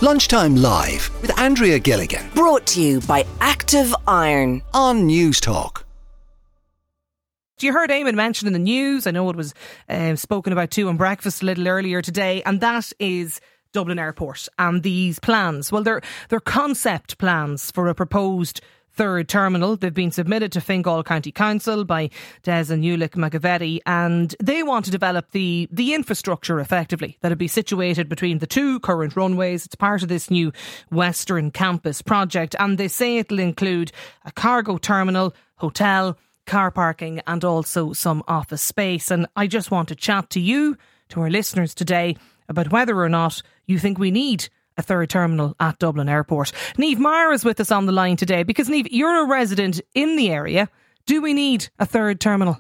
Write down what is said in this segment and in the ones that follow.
Lunchtime Live with Andrea Gilligan. Brought to you by Active Iron On News Talk. You heard Eamon mention in the news, I know it was spoken about too on breakfast a little earlier today, and that is Dublin Airport and these plans. Well, they're concept plans for a proposed third terminal. They've been submitted to Fingal County Council by Des and Ulick Magavetti, and they want to develop the infrastructure effectively that'll be situated between the two current runways. It's part of this new Western Campus project, and they say it'll include a cargo terminal, hotel, car parking and also some office space. And I just want to chat to you, to our listeners today, about whether or not you think we need a third terminal at Dublin Airport. Niamh Maher is with us on the line today because, Niamh, you're a resident in the area. Do we need a third terminal?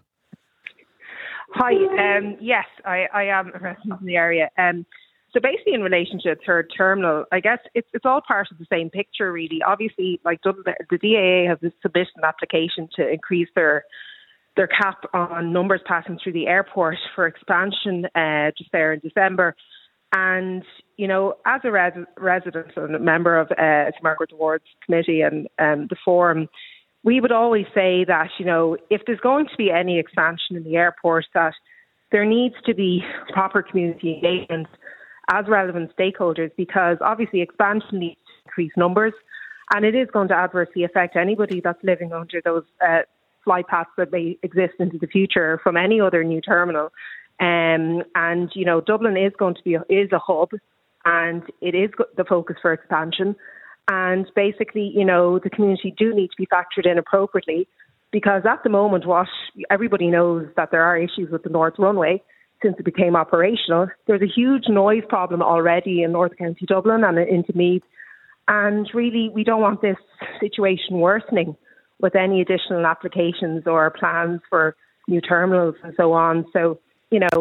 Hi, yes, I am a resident in the area. So basically in relation to a third terminal, I guess it's all part of the same picture really. Obviously, like Dublin, the DAA has submitted an application to increase their cap on numbers passing through the airport for expansion just there in December. And, you know, as a resident and a member of Margaret Ward's committee and the forum, we would always say that, you know, if there's going to be any expansion in the airport, that there needs to be proper community engagement as relevant stakeholders, because obviously expansion needs to increase numbers and it is going to adversely affect anybody that's living under those flight paths that may exist into the future from any other new terminal. And, you know, Dublin is going to be is a hub and it is the focus for expansion. And basically, you know, the community do need to be factored in appropriately, because at the moment, what everybody knows that there are issues with the North Runway since it became operational. There's a huge noise problem already in North County Dublin and into Meath. And really, we don't want this situation worsening with any additional applications or plans for new terminals and so on. So, you know,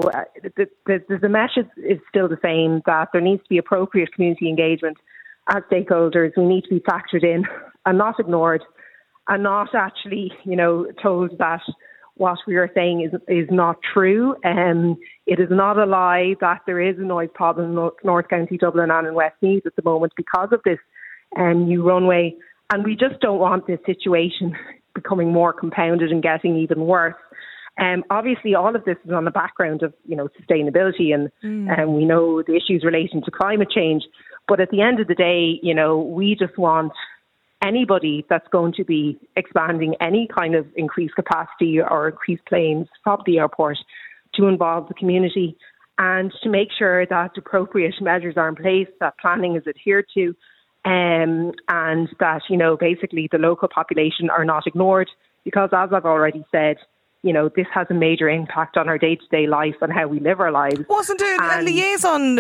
the message is still the same, that there needs to be appropriate community engagement as stakeholders. We need to be factored in and not ignored and not actually, you know, told that what we are saying is not true. It is not a lie that there is a noise problem in North County Dublin and in Westmeath at the moment because of this new runway. And we just don't want this situation becoming more compounded and getting even worse. Obviously, all of this is on the background of, you know, sustainability and we know the issues relating to climate change. But at the end of the day, you know, we just want anybody that's going to be expanding any kind of increased capacity or increased planes from the airport to involve the community and to make sure that appropriate measures are in place, that planning is adhered to, and that, you know, basically the local population are not ignored, because as I've already said, you know, this has a major impact on our day-to-day life and how we live our lives. Wasn't a liaison,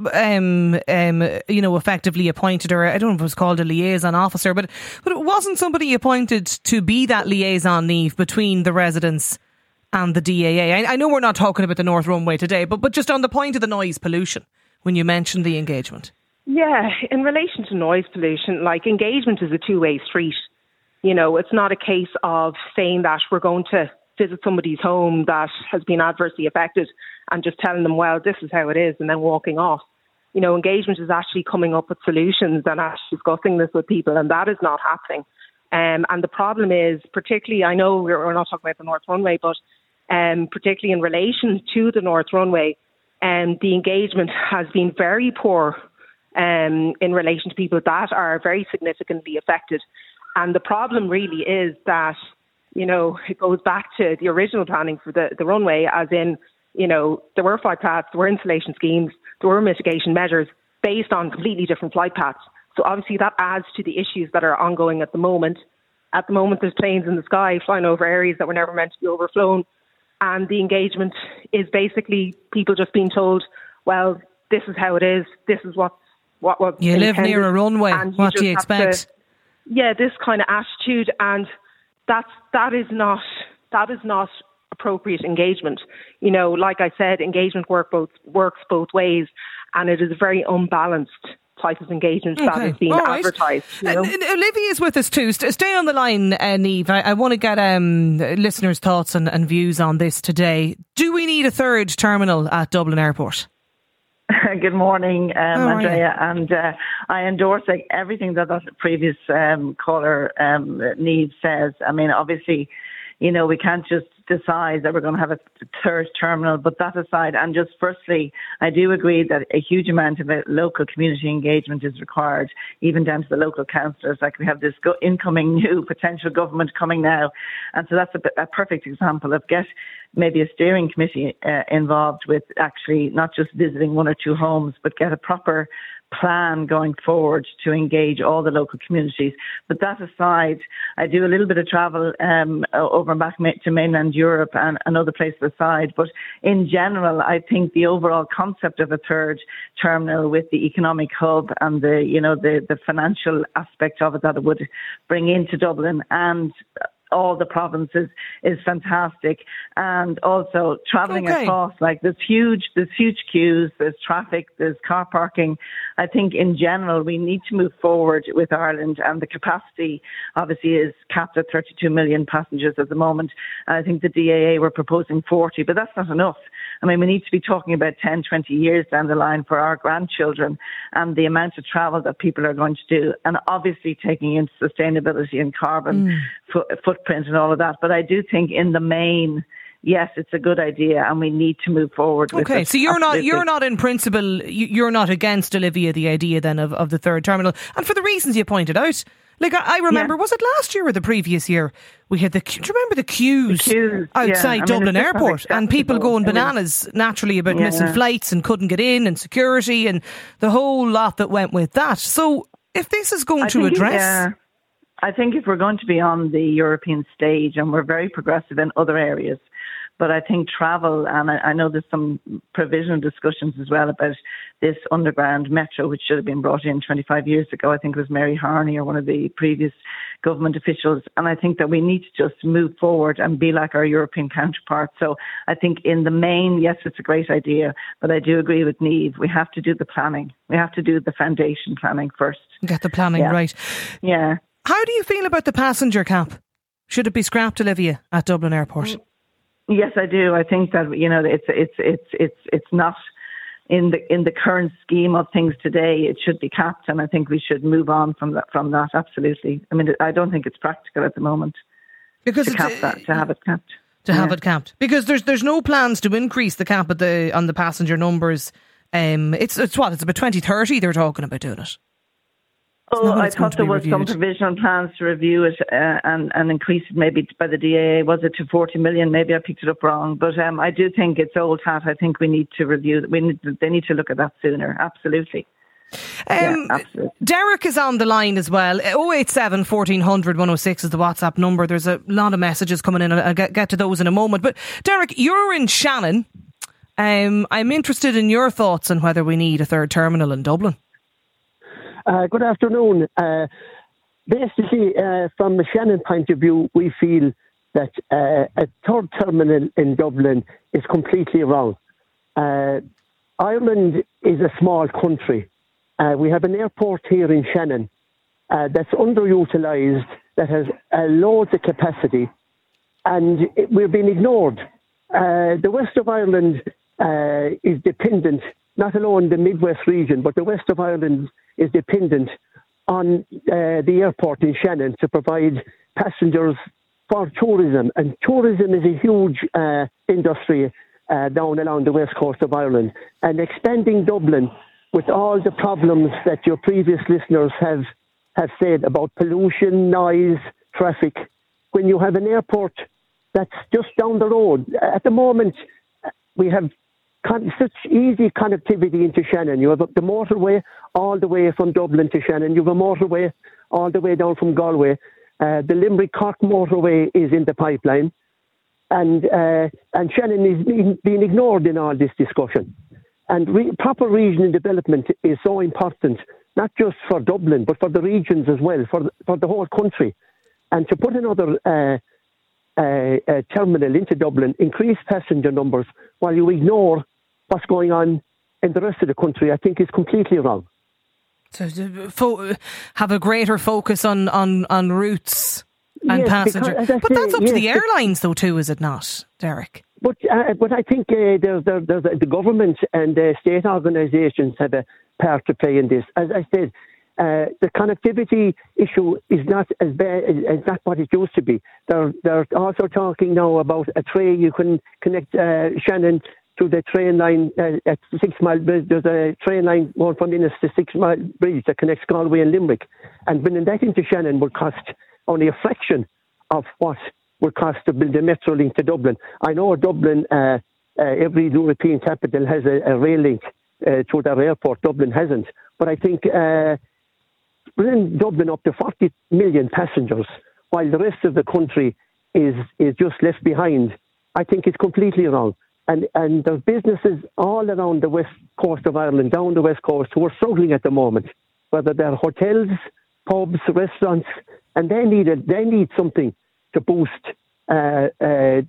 you know, effectively appointed, or I don't know if it was called a liaison officer, but it wasn't somebody appointed to be that liaison, Niamh, between the residents and the DAA? I know we're not talking about the North Runway today, but just on the point of the noise pollution, when you mentioned the engagement. Yeah, in relation to noise pollution, like, engagement is a two-way street. You know, it's not a case of saying that we're going to visit somebody's home that has been adversely affected and just telling them, well, this is how it is, and then walking off. You know, engagement is actually coming up with solutions and actually discussing this with people, and that is not happening. And the problem is, particularly, I know we're not talking about the North Runway, but particularly in relation to the North Runway, the engagement has been very poor in relation to people that are very significantly affected. And the problem really is that, you know, it goes back to the original planning for the runway, as in, you know, there were flight paths, there were insulation schemes, there were mitigation measures based on completely different flight paths. So obviously that adds to the issues that are ongoing at the moment. At the moment, there's planes in the sky flying over areas that were never meant to be overflown. And the engagement is basically people just being told, well, this is how it is, this is what you live near a runway, what do you expect? This kind of attitude, and that is not appropriate engagement. You know, like I said, engagement works both ways, and it is a very unbalanced type of engagement that is being advertised. You know? Olivia is with us too. Stay on the line, Niamh. I want to get listeners' thoughts and views on this today. Do we need a third terminal at Dublin Airport? Good morning, Andrea, and I endorse everything that previous caller Niamh says. I mean, obviously, we can't just decide that we're going to have a third terminal, but that aside, and just firstly, I do agree that a huge amount of local community engagement is required, even down to the local councillors. Like we have this incoming new potential government coming now, and so that's a perfect example of maybe a steering committee involved with actually not just visiting one or two homes, but get a proper plan going forward to engage all the local communities. But that aside, I do a little bit of travel over and back to mainland Europe and other places aside. But in general, I think the overall concept of a third terminal with the economic hub and the financial aspect of it that it would bring into Dublin and all the provinces is fantastic. And also travelling across, like there's huge queues, there's traffic, there's car parking. I think in general we need to move forward with Ireland, and the capacity obviously is capped at 32 million passengers at the moment. And I think the DAA were proposing 40, but that's not enough. I mean, we need to be talking about 10, 20 years down the line for our grandchildren and the amount of travel that people are going to do, and obviously taking into sustainability and carbon footprint and all of that. But I do think in the main, yes, it's a good idea, and we need to move forward with it. Okay, so you're not in principle, you're not against, Olivia, the idea then of the third terminal, and for the reasons you pointed out. Like I remember, was it last year or the previous year? We had do you remember the queues outside Dublin Airport, and people going bananas naturally about missing flights and couldn't get in, and security and the whole lot that went with that. So if this is going to address... I think if we're going to be on the European stage, and we're very progressive in other areas, but I think travel, and I know there's some provisional discussions as well about this underground metro, which should have been brought in 25 years ago. I think it was Mary Harney or one of the previous government officials. And I think that we need to just move forward and be like our European counterparts. So I think in the main, yes, it's a great idea, but I do agree with Niamh. We have to do the planning. We have to do the foundation planning first. Get the planning right. Yeah. How do you feel about the passenger cap? Should it be scrapped, Olivia, at Dublin Airport? Yes, I do. I think that it's not in the current scheme of things today. It should be capped, and I think we should move on from that. Absolutely. I mean, I don't think it's practical at the moment to have it capped. Have it capped, because there's no plans to increase the cap on the passenger numbers. It's about 2030 they're talking about doing it. Oh, I thought there was some provisional plans to review it and increase it maybe by the DAA. Was it to 40 million? Maybe I picked it up wrong. But I do think it's old hat. I think we need to review. They need to look at that sooner. Absolutely. Absolutely. Derek is on the line as well. 087 1400 106 is the WhatsApp number. There's a lot of messages coming in. I'll get to those in a moment. But Derek, you're in Shannon. I'm interested in your thoughts on whether we need a third terminal in Dublin. Good afternoon. Basically, from the Shannon point of view, we feel that a third terminal in Dublin is completely wrong. Ireland is a small country. We have an airport here in Shannon that's underutilised, that has loads of capacity, and we're being ignored. The west of Ireland is dependent, not alone the Midwest region, but the west of Ireland is dependent on the airport in Shannon to provide passengers for tourism. And tourism is a huge industry down along the west coast of Ireland. And expanding Dublin with all the problems that your previous listeners have said about pollution, noise, traffic, when you have an airport that's just down the road. At the moment, we have such easy connectivity into Shannon. You have the motorway all the way from Dublin to Shannon. You have a motorway all the way down from Galway. The Limerick-Cork motorway is in the pipeline. And Shannon is being ignored in all this discussion. And proper regional development is so important, not just for Dublin, but for the regions as well, for the whole country. And to put another terminal into Dublin, increase passenger numbers, while you ignore what's going on in the rest of the country, I think is completely wrong. So have a greater focus on routes and passenger. But that's up to the airlines, though, too, is it not, Derek? But I think there's the government and the state organisations have a part to play in this. As I said, the connectivity issue is not as bad as not what it used to be. They're also talking now about a train. You can connect Shannon to the train line at 6 Mile Bridge. There's a train line going from Innis to 6 Mile Bridge that connects Galway and Limerick. And bringing that into Shannon would cost only a fraction of what would cost to build a metro link to Dublin. I know Dublin, every European capital has a rail link to their airport. Dublin hasn't. But I think bringing Dublin up to 40 million passengers while the rest of the country is just left behind, I think it's completely wrong. And there's businesses all around the west coast of Ireland, down the west coast, who are struggling at the moment, whether they're hotels, pubs, restaurants, and they need something to boost their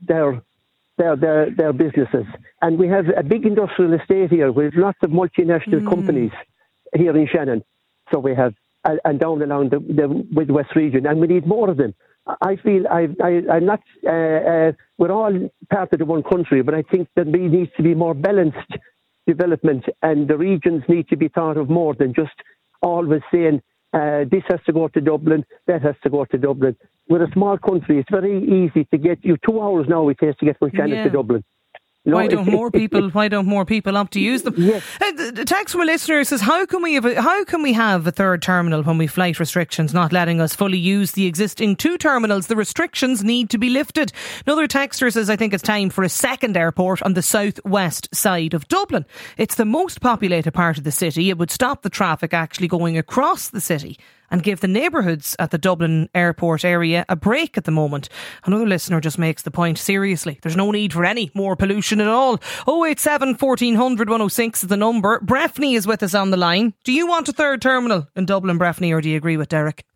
businesses. And we have a big industrial estate here with lots of multinational companies here in Shannon. So we have, and down along the Midwest region, and we need more of them. I feel I'm not. We're all part of the one country, but I think that there needs to be more balanced development, and the regions need to be thought of more than just always saying this has to go to Dublin, that has to go to Dublin. We're a small country. It's very easy to get. 2 hours now it takes to get from Shannon to Dublin. No, why don't more people opt to use them? Yes. The text from a listener says, how can we have a third terminal when we flight restrictions not letting us fully use the existing 2 terminals? The restrictions need to be lifted. Another texter says, I think it's time for a second airport on the southwest side of Dublin. It's the most populated part of the city. It would stop the traffic actually going across the city and give the neighbourhoods at the Dublin airport area a break at the moment. Another listener just makes the point, seriously, there's no need for any more pollution at all. 087 1400 106 is the number. Breffney is with us on the line. Do you want a third terminal in Dublin, Breffney, or do you agree with Derek?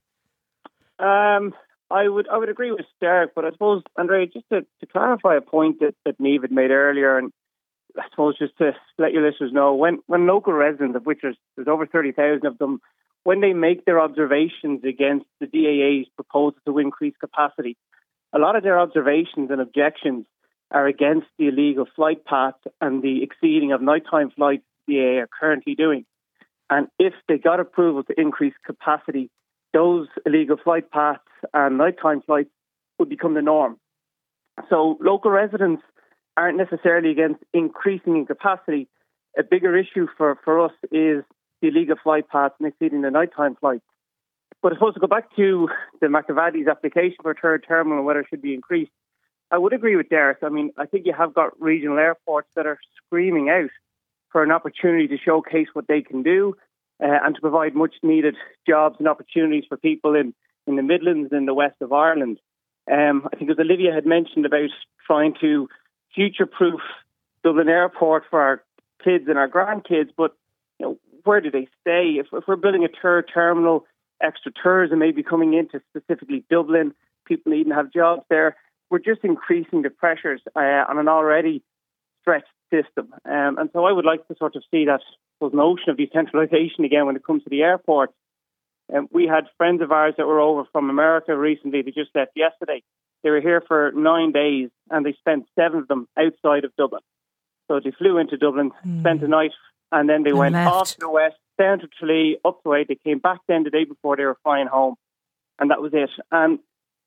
I would agree with Derek, but I suppose, Andrea, just to clarify a point that Niamh had made earlier, and I suppose just to let your listeners know, when local residents, of which there's over 30,000 of them, when they make their observations against the DAA's proposal to increase capacity, a lot of their observations and objections are against the illegal flight paths and the exceeding of nighttime flights the DAA are currently doing. And if they got approval to increase capacity, those illegal flight paths and nighttime flights would become the norm. So local residents aren't necessarily against increasing in capacity. A bigger issue for us is the illegal flight paths and exceeding the nighttime flights. But I suppose to go back to the McAvaddy's application for a third terminal and whether it should be increased, I would agree with Derek. I mean, I think you have got regional airports that are screaming out for an opportunity to showcase what they can do and to provide much needed jobs and opportunities for people in the Midlands and the west of Ireland. I think as Olivia had mentioned about trying to future-proof Dublin Airport for our kids and our grandkids, but where do they stay? If we're building a third terminal, extra tourism may be coming into specifically Dublin, people need to have jobs there. We're just increasing the pressures on an already stretched system. And so I would like to sort of see that notion of decentralisation again when it comes to the airport. We had friends of ours that were over from America recently. They just left yesterday. They were here for 9 days and they spent 7 of them outside of Dublin. So they flew into Dublin, spent the night, and then they went off to the west, down to Tralee, up the way. They came back then the day before they were flying home. And that was it. And,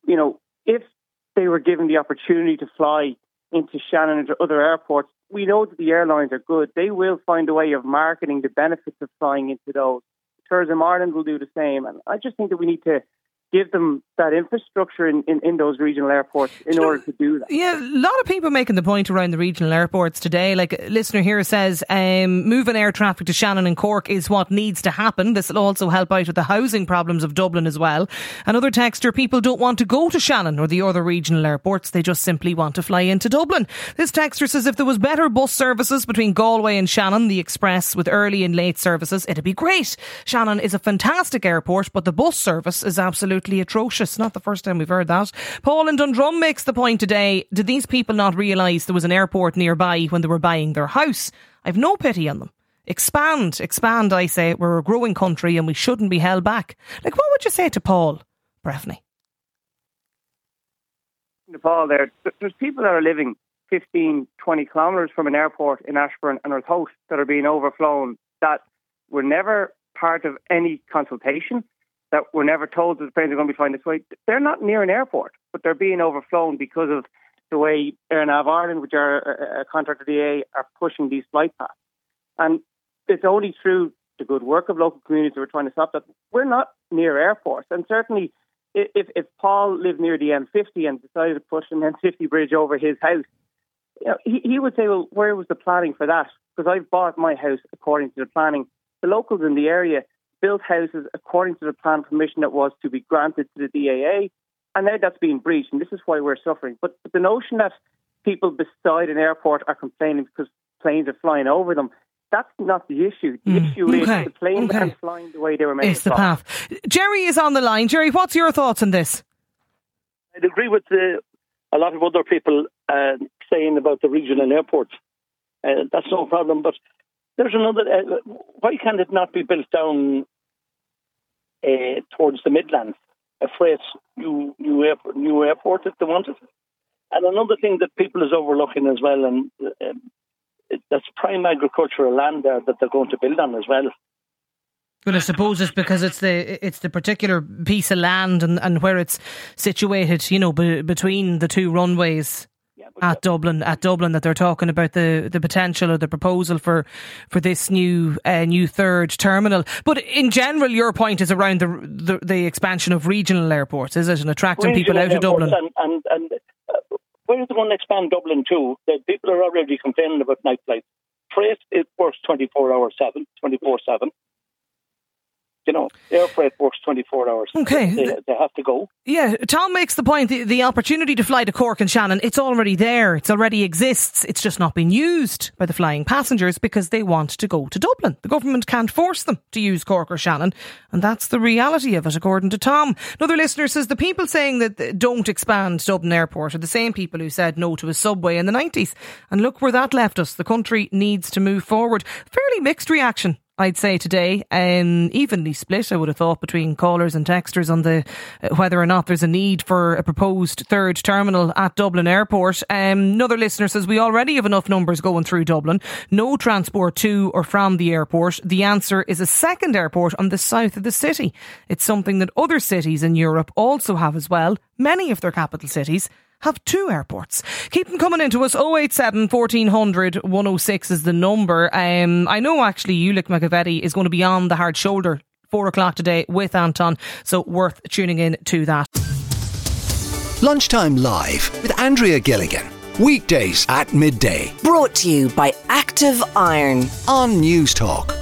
if they were given the opportunity to fly into Shannon and to other airports, we know that the airlines are good. They will find a way of marketing the benefits of flying into those. Tourism Ireland will do the same. And I just think that we need to give them that infrastructure in those regional airports in order to do that. Yeah, a lot of people making the point around the regional airports today. Like a listener here says, moving air traffic to Shannon and Cork is what needs to happen. This will also help out with the housing problems of Dublin as well. Another texter, people don't want to go to Shannon or the other regional airports. They just simply want to fly into Dublin. This texter says if there was better bus services between Galway and Shannon, the express with early and late services, it'd be great. Shannon is a fantastic airport, but the bus service is absolutely atrocious. Not the first time we've heard that. Paul in Dundrum makes the point today, did these people not realise there was an airport nearby when they were buying their house? I've no pity on them. Expand, I say. We're a growing country and we shouldn't be held back. Like, what would you say to Paul Breffney? Nepal, there's people that are living 15, 20 kilometres from an airport in Ashburn and Rothote that are being overflown, that were never part of any consultation, that were never told that the planes are going to be flying this way. They're not near an airport, but they're being overflown because of the way Air Nav Ireland, which are a contractor of the AA, are pushing these flight paths. And it's only through the good work of local communities that we're trying to stop that. We're not near airports. And certainly, if Paul lived near the M50 and decided to push an M50 bridge over his house, he would say, well, where was the planning for that? Because I've bought my house according to the planning. The locals in the area built houses according to the plan permission that was to be granted to the DAA, and now that's being breached, and this is why we're suffering. But the notion that people beside an airport are complaining because planes are flying over them, that's not the issue. The issue is the planes aren't flying the way they were meant to fly. It's the path. Jerry is on the line. Jerry, what's your thoughts on this? I'd agree with a lot of other people saying about the regional airports. That's no problem, but there's another. Why can it not be built down towards the Midlands? A freight new airport if they wanted. And another thing that people is overlooking as well, and that's prime agricultural land there that they're going to build on as well. Well, I suppose it's because it's the particular piece of land and where it's situated, between the two runways. At Dublin that they're talking about the potential or the proposal for this new third terminal. But in general, your point is around the expansion of regional airports, is it, and attracting people out of Dublin? And where is they going to expand Dublin to? The people are already complaining about night flights. Freight, it works 24/7. Air freight works 24 hours. Okay. They have to go. Yeah, Tom makes the point, the opportunity to fly to Cork and Shannon, it's already there. It already exists. It's just not being used by the flying passengers because they want to go to Dublin. The government can't force them to use Cork or Shannon. And that's the reality of it, according to Tom. Another listener says the people saying that don't expand Dublin Airport are the same people who said no to a subway in the 90s. And look where that left us. The country needs to move forward. Fairly mixed reaction, I'd say, today, evenly split, I would have thought, between callers and texters on the whether or not there's a need for a proposed third terminal at Dublin Airport. Another listener says we already have enough numbers going through Dublin. No transport to or from the airport. The answer is a second airport on the south of the city. It's something that other cities in Europe also have as well. Many of their capital cities have two airports. Keep them coming into us. 087 1400 106 is the number. I know actually Ulick McAvetti is going to be on the Hard Shoulder 4 o'clock today with Anton, so worth tuning in to that. Lunchtime Live with Andrea Gilligan. Weekdays at midday. Brought to you by Active Iron on News Talk.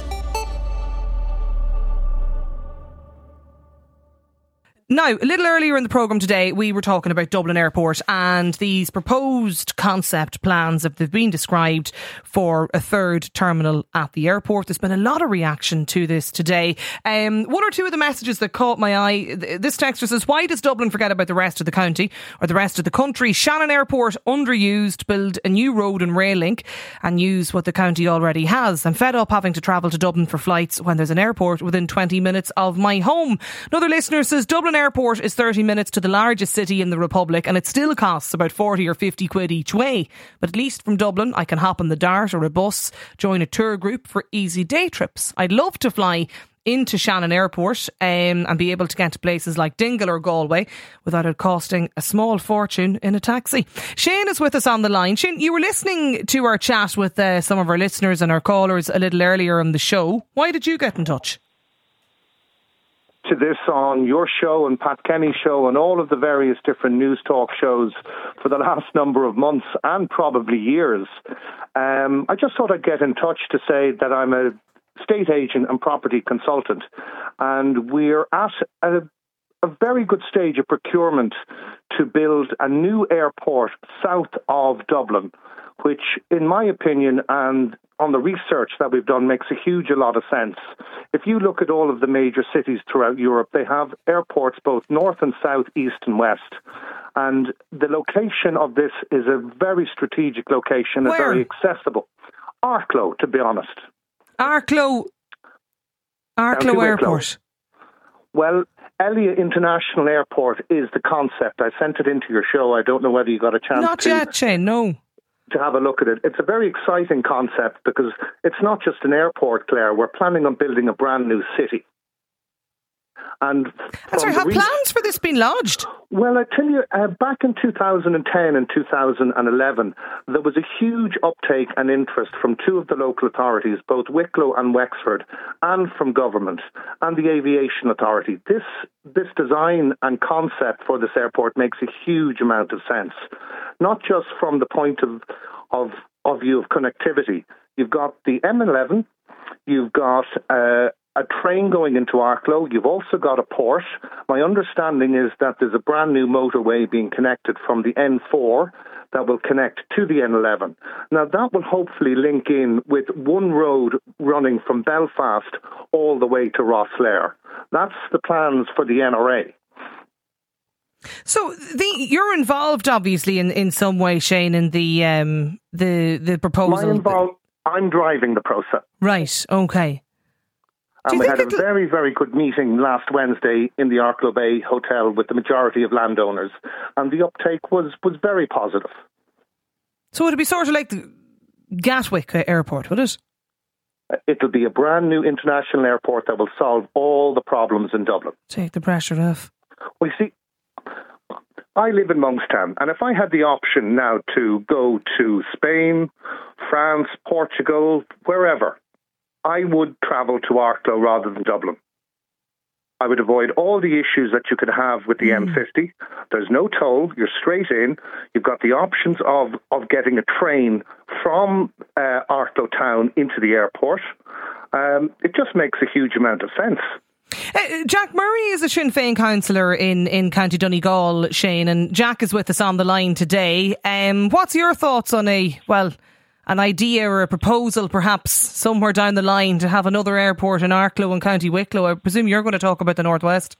Now, a little earlier in the programme today, we were talking about Dublin Airport and these proposed concept plans that have been described for a third terminal at the airport. There's been a lot of reaction to this today. One or two of the messages that caught my eye. This texter says, why does Dublin forget about the rest of the county or the rest of the country? Shannon Airport, underused, build a new road and rail link and use what the county already has. I'm fed up having to travel to Dublin for flights when there's an airport within 20 minutes of my home. Another listener says, Dublin Airport is 30 minutes to the largest city in the Republic and it still costs about 40 or 50 quid each way. But at least from Dublin, I can hop on the Dart or a bus, join a tour group for easy day trips. I'd love to fly into Shannon Airport and be able to get to places like Dingle or Galway without it costing a small fortune in a taxi. Shane is with us on the line. Shane, you were listening to our chat with some of our listeners and our callers a little earlier on the show. Why did you get in touch? To this on your show and Pat Kenny's show and all of the various different news talk shows for the last number of months and probably years. I just thought I'd get in touch to say that I'm a state agent and property consultant, and we're at a very good stage of procurement to build a new airport south of Dublin, which, in my opinion, and on the research that we've done, makes a lot of sense. If you look at all of the major cities throughout Europe, they have airports both north and south, east and west. And the location of this is a very strategic location and very accessible. Arklow, to be honest. Arklow Airport. Well, Elia International Airport is the concept. I sent it into your show. I don't know whether you got a chance Not yet, Shane, no. To have a look at it. It's a very exciting concept because it's not just an airport, Claire. We're planning on building a brand new city. And have plans for this been lodged? Well, I tell you, back in 2010 and 2011, there was a huge uptake and interest from two of the local authorities, both Wicklow and Wexford, and from government and the aviation authority. This design and concept for this airport makes a huge amount of sense, not just from the point of view of connectivity. You've got the M11, you've got a train going into Arklow. You've also got a port. My understanding is that there's a brand new motorway being connected from the N4 that will connect to the N11. Now, that will hopefully link in with one road running from Belfast all the way to Rosslare. That's the plans for the NRA. So you're involved, obviously, in some way, Shane, in the proposal. I'm driving the process. Right, okay. And we had a very, very good meeting last Wednesday in the Arklow Bay Hotel with the majority of landowners, and the uptake was very positive. So it'll be sort of like the Gatwick Airport, would it? It'll be a brand new international airport that will solve all the problems in Dublin. Take the pressure off. Well, you see, I live in Monkstown, and if I had the option now to go to Spain, France, Portugal, wherever, I would travel to Arklow rather than Dublin. I would avoid all the issues that you could have with the M50. There's no toll. You're straight in. You've got the options of getting a train from Arklow town into the airport. It just makes a huge amount of sense. Jack Murray is a Sinn Féin councillor in County Donegal, Shane, and Jack is with us on the line today. What's your thoughts on an idea or a proposal perhaps somewhere down the line to have another airport in Arklow and County Wicklow? I presume you're going to talk about the Northwest.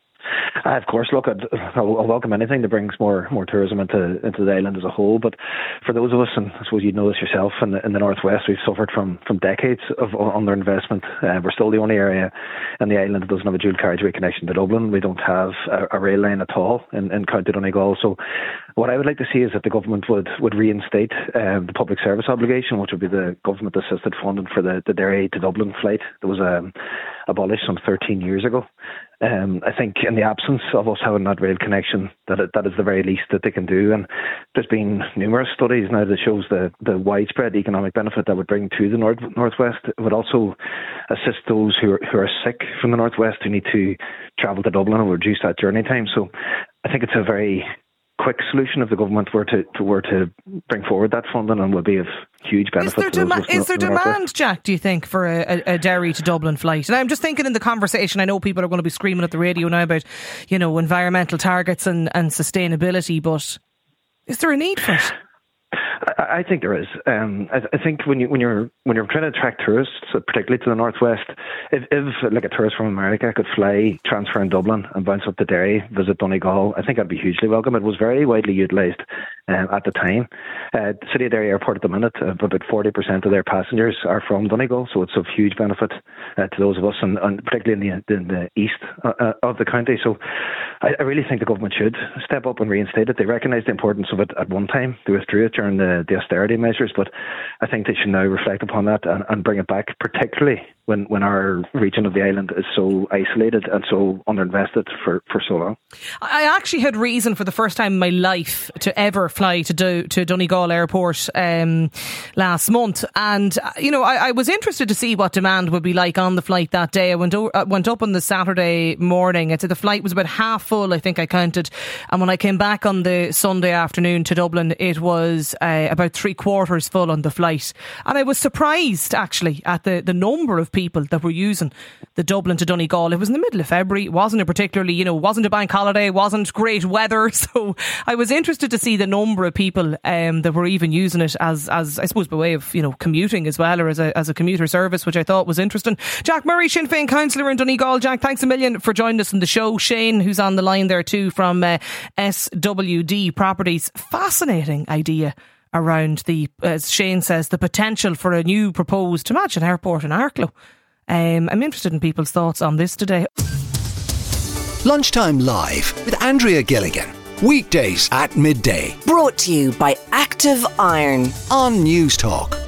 Of course, look, I'll welcome anything that brings more tourism into the island as a whole. But for those of us, and I suppose you know this yourself, in the Northwest, we've suffered from decades of underinvestment. We're still the only area in the island that doesn't have a dual carriageway connection to Dublin. We don't have a rail line at all in County Donegal. So what I would like to see is that the government would reinstate the public service obligation, which would be the government-assisted funding for the Derry to Dublin flight that was abolished some 13 years ago. I think in the absence of us having that rail connection, that is the very least that they can do. And there's been numerous studies now that shows the widespread economic benefit that would bring to the Northwest. It would also assist those who are sick from the Northwest who need to travel to Dublin and reduce that journey time. So I think it's a very quick solution if the government were to bring forward that funding, and would be of huge benefit. Is there demand, Jack, do you think, for a Derry to Dublin flight? And I'm just thinking in the conversation, I know people are going to be screaming at the radio now about, environmental targets and sustainability, but is there a need for it? I think there is. I think when you're trying to attract tourists, particularly to the Northwest, if like a tourist from America could fly, transfer in Dublin and bounce up to Derry, visit Donegal, I think that'd be hugely welcome. It was very widely utilised at the time. The City of Derry Airport at the minute, about 40% of their passengers are from Donegal, so it's of huge benefit to those of us, and particularly in the east of the county. So I really think the government should step up and reinstate it. They recognised the importance of it at one time. They withdrew it during the austerity measures, but I think they should now reflect upon that and bring it back, particularly when our region of the island is so isolated and so underinvested for so long. I actually had reason for the first time in my life to ever fly to Donegal Airport last month, and I was interested to see what demand would be like on the flight that day. I went up on the Saturday morning. I'd say the flight was about half full, I think I counted, and when I came back on the Sunday afternoon to Dublin, it was about 3/4 full on the flight, and I was surprised actually at the number of people that were using the Dublin to Donegal. It was in the middle of February. It wasn't a particularly, wasn't a bank holiday, wasn't great weather, so I was interested to see the number of people that were even using it as I suppose by way of commuting as well, or as a commuter service, which I thought was interesting. Jack Murray, Sinn Féin councillor in Donegal. Jack, thanks a million for joining us on the show. Shane, who's on the line there too from SWD Properties. Fascinating idea around as Shane says, the potential for a new proposed, imagine, airport in Arklow. I'm interested in people's thoughts on this today. Lunchtime Live with Andrea Gilligan. Weekdays at midday Brought to you by Active Iron. on News Talk.